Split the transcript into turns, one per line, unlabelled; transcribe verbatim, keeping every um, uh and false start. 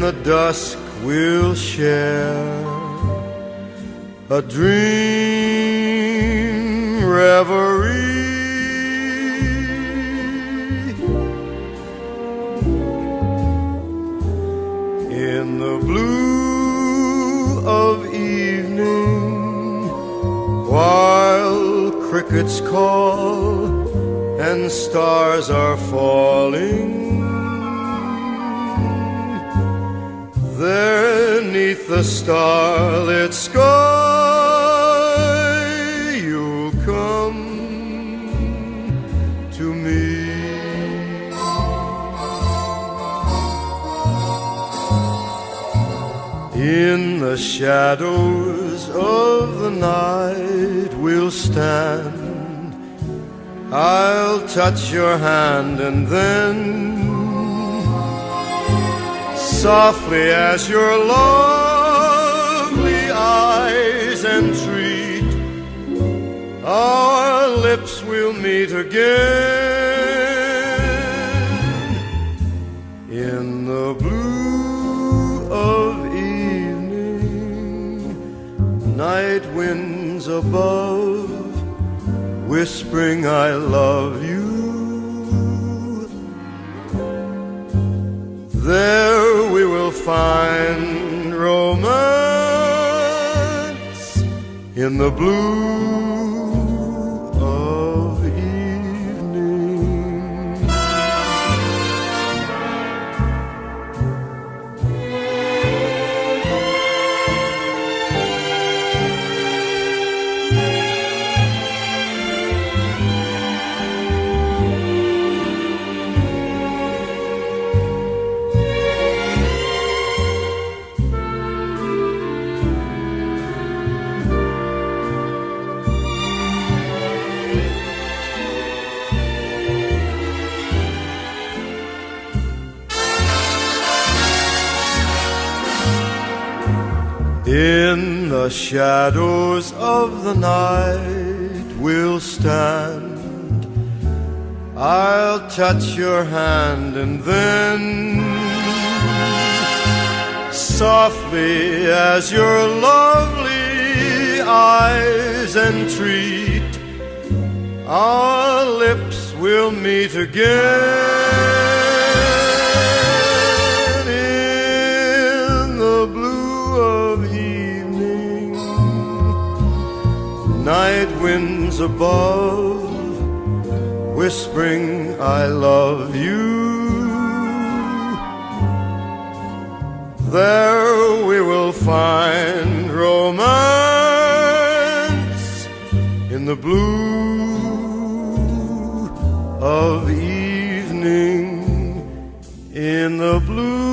the dusk we'll share a dream reverie. In the blue of evening, while crickets call and stars are falling, there 'neath the starlit sky you'll come to me. In the shadows of the night we'll stand, I'll touch your hand and then softly as your lovely eyes entreat, our lips will meet again. In the blue of evening, night winds above whispering I love you. There we will find romance in the blue of evening. In the shadows of the night we'll stand, I'll touch your hand and then softly as your lovely eyes entreat, our lips will meet again. In the blue of evening, night winds above whispering I love you. There we will find romance in the blue of evening, in the blue